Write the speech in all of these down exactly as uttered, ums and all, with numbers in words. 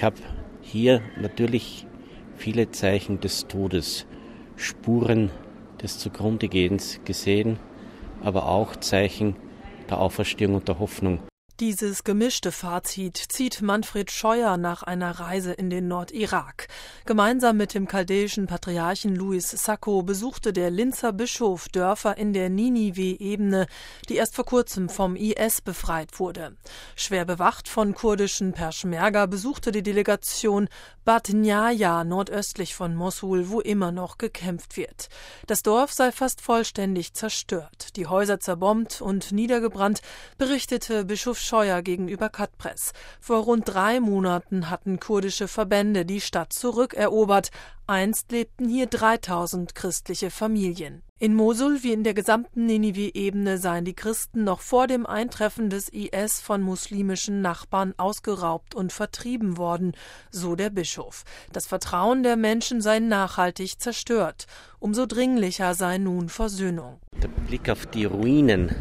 Ich habe hier natürlich viele Zeichen des Todes, Spuren des Zugrundegehens gesehen, aber auch Zeichen der Auferstehung und der Hoffnung. Dieses gemischte Fazit zieht Manfred Scheuer nach einer Reise in den Nordirak. Gemeinsam mit dem chaldäischen Patriarchen Louis Sacco besuchte der Linzer Bischof Dörfer in der Ninive-Ebene, die erst vor kurzem vom I S befreit wurde. Schwer bewacht von kurdischen Peschmerga besuchte die Delegation Bad Njaja nordöstlich von Mossul, wo immer noch gekämpft wird. Das Dorf sei fast vollständig zerstört, die Häuser zerbombt und niedergebrannt, berichtete Bischof Scheuer gegenüber Katpress. Vor rund drei Monaten hatten kurdische Verbände die Stadt zurückerobert. Einst lebten hier dreitausend christliche Familien. In Mosul wie in der gesamten Ninive-Ebene seien die Christen noch vor dem Eintreffen des I S von muslimischen Nachbarn ausgeraubt und vertrieben worden, so der Bischof. Das Vertrauen der Menschen sei nachhaltig zerstört. Umso dringlicher sei nun Versöhnung. Der Blick auf die Ruinen,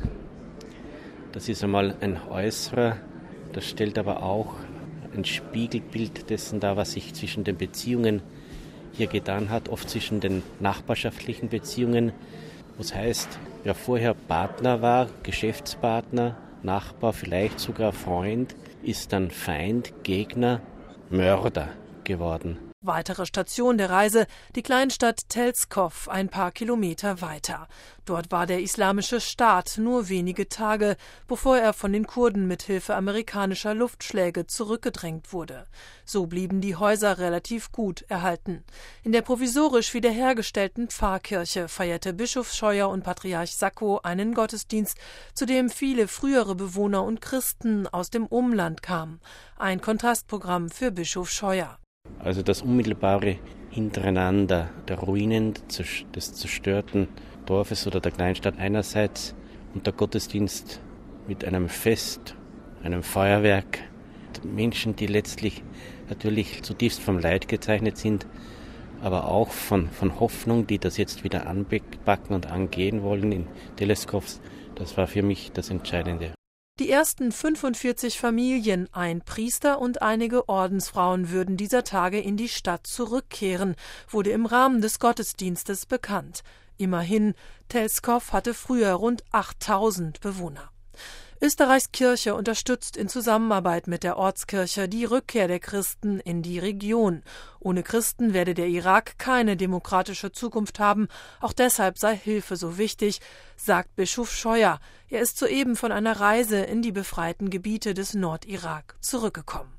das ist einmal ein äußerer, das stellt aber auch ein Spiegelbild dessen dar, was sich zwischen den Beziehungen hier getan hat, oft zwischen den nachbarschaftlichen Beziehungen, was heißt, wer vorher Partner war, Geschäftspartner, Nachbar, vielleicht sogar Freund, ist dann Feind, Gegner, Mörder geworden. Weitere Station der Reise, die Kleinstadt Telskov, ein paar Kilometer weiter. Dort war der Islamische Staat nur wenige Tage, bevor er von den Kurden mit Hilfe amerikanischer Luftschläge zurückgedrängt wurde. So blieben die Häuser relativ gut erhalten. In der provisorisch wiederhergestellten Pfarrkirche feierte Bischof Scheuer und Patriarch Sacco einen Gottesdienst, zu dem viele frühere Bewohner und Christen aus dem Umland kamen. Ein Kontrastprogramm für Bischof Scheuer. Also das unmittelbare Hintereinander der Ruinen des zerstörten Dorfes oder der Kleinstadt einerseits und der Gottesdienst mit einem Fest, einem Feuerwerk. Menschen, die letztlich natürlich zutiefst vom Leid gezeichnet sind, aber auch von, von Hoffnung, die das jetzt wieder anpacken und angehen wollen in Teleskov. Das war für mich das Entscheidende. Die ersten fünfundvierzig Familien, ein Priester und einige Ordensfrauen würden dieser Tage in die Stadt zurückkehren, wurde im Rahmen des Gottesdienstes bekannt. Immerhin, Telskov hatte früher rund achttausend Bewohner. Österreichs Kirche unterstützt in Zusammenarbeit mit der Ortskirche die Rückkehr der Christen in die Region. Ohne Christen werde der Irak keine demokratische Zukunft haben. Auch deshalb sei Hilfe so wichtig, sagt Bischof Scheuer. Er ist soeben von einer Reise in die befreiten Gebiete des Nordirak zurückgekommen.